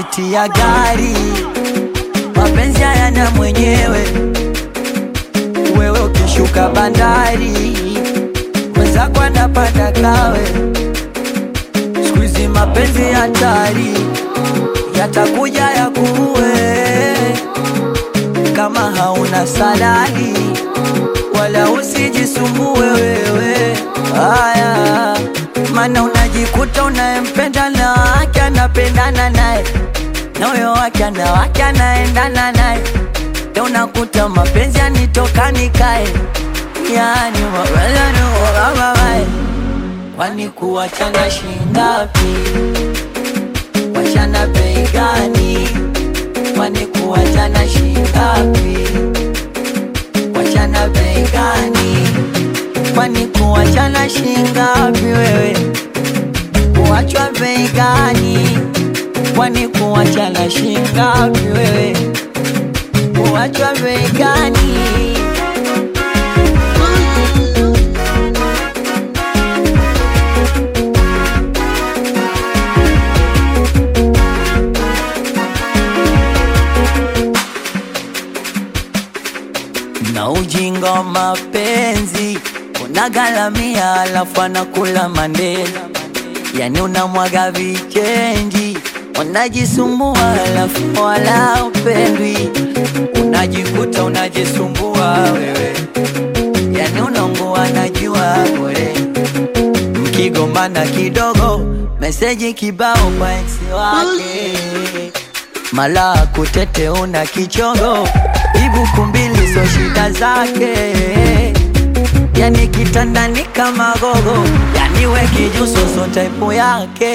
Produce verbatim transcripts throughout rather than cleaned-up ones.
buti ya gari, mapenzi hayana mwenyewe. Wewe ukishuka bandari, mwenzako anapanda kawe. Siku hizi mapenzi hatari, yatakuja ya kuue. Kama hauna salali, wala usijisumbue wewe. Aya, mana unajikuta unayempenda na wake anapendana naye, na huyo wake ana wake anaendana naye. Leo unakuta mapenzi yanitoka nikae, yani mabala ni wababa. Kwani kuachana shingapi? Wachana bei gani? Kwani kuachana shingapi? Wachana bei gani? Kwani kuachana shingapi wewe? Kuachwa bei gani? Kwani kuachana shingapi wewe? Kuachwa bei gani? Na ujinga mapenzi unagalamia, alafu anakula mandela. Yani unamwaga vichenji, unajisumbua alafu wala upendwi. Unajikuta unajisumbua wewe, yani unaungua najua bure. Mkigombana kidogo, meseji kibao kwa ex wake. Mala kutete una kichongo, ibu kumbili so shida zake. Yani kitandani kama gogo, yani we kijuso so type yake.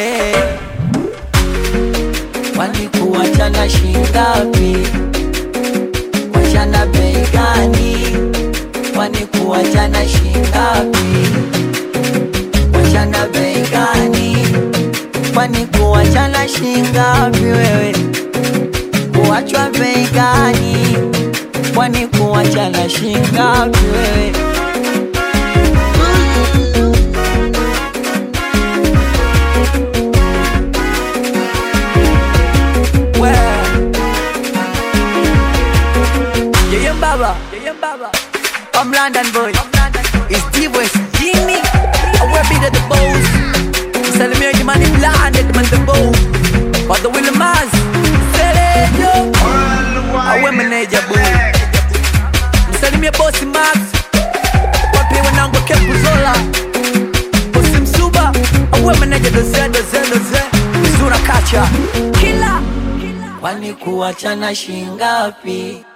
Kwani kuachana shingapi? Kuachana bei gani? Kwani kuachana shingapi? Kuachana bei gani? Kwani kuachana shingapi wewe? Kuachwa bei gani? Kwani kuachana shingapi wewe? Yeah, Baba, yeah, Baba. I'm London boy. It's D-West, Jimmy. I will be the boss. Salimia the man in London, man the boss. But the Willie Maz, Selejo. I will manage a boy. Salimia bossy Max. Wapi wanangu kepu zola. Bossy Msuba. I will manage the Z, the Z, the Z. Mizura kacha. Killer. Kwani kuachana shingapi?